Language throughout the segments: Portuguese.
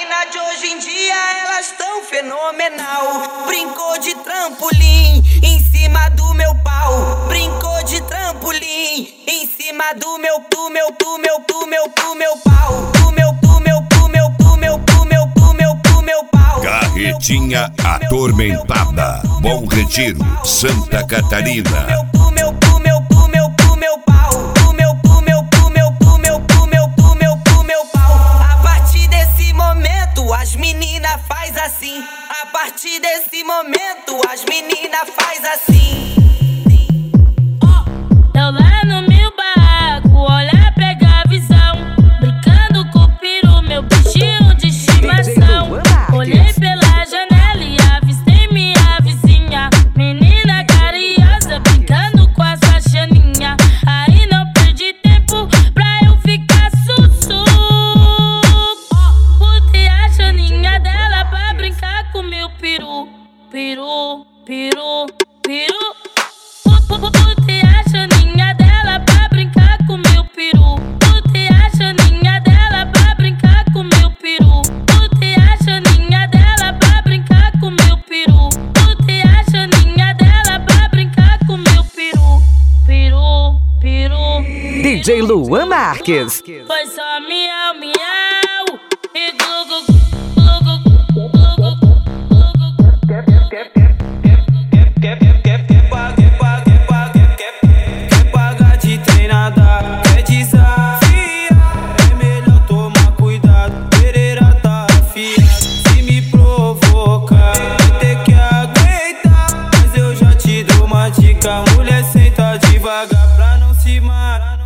meninas de hoje em dia, elas tão fenomenal. Brincou de trampolim em cima do meu pau. Brincou de trampolim em cima do meu pau. Carretinha atormentada. Bom Retiro, Santa Catarina. A partir desse momento as meninas faz assim. A partir desse momento as meninas faz assim. Eu lá no meu barraco, olha, pega a visão. Brincando com o peru, meu bichinho de estimação. Olhei pela janela e avistei minha vizinha, menina carinhosa, brincando com a sua chaninha. Aí não perdi tempo pra eu ficar sussu. Botei a chaninha dela pra brincar com meu peru. Botei a chaninha dela pra brincar com meu peru. Botei a chaninha dela pra brincar com meu peru. Botei a chaninha dela pra brincar com meu peru. Botei a chaninha dela pra brincar com meu peru. DJ Luan Marques. Foi só miau, miau e glu, glu, Quer pagar de treinada, quer desafiar. É melhor tomar cuidado, Pereira tá afiado. Se me provocar, vai ter que aguentar. Mas eu já te dou uma dica, mulher, senta devagar pra não se machucar.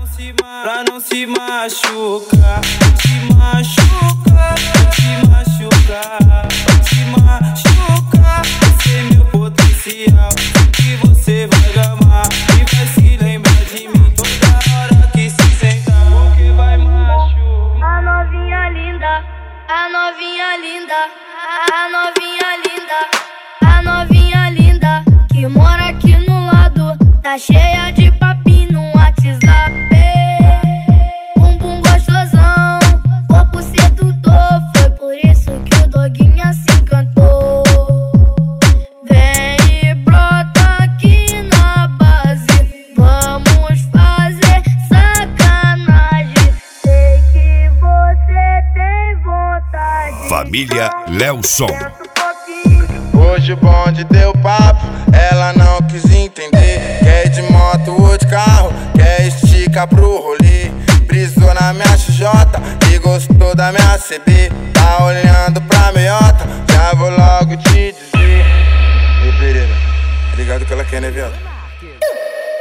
Esse é meu potencial, que você vai gamar e vai se lembrar de mim toda hora que se sentar, porque vai machucar. a novinha linda, a novinha linda, a novinha linda, a novinha linda, que mora aqui no lado, tá cheia de papinho no WhatsApp. Bumbum gostosão, corpo sedutor, foi por isso que o doguinha se encantou. Vem e brota aqui na base, vamos fazer sacanagem. Sei que você tem vontade. Família Lelson. Hoje o bonde deu papo, ela não quis entender. Quer ir de moto ou de carro, quer esticar pro rolê. Brisou na minha XJ e gostou da minha CB. Tá olhando pra meiota, já vou logo te dizer. Ei, Pereira, ligado que ela quer, né, viado?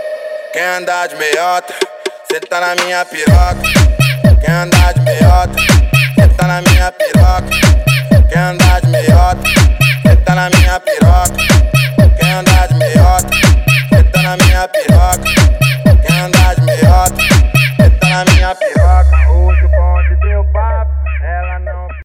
Quer andar de meiota, cê tá na minha piroca. Quer andar de meiota,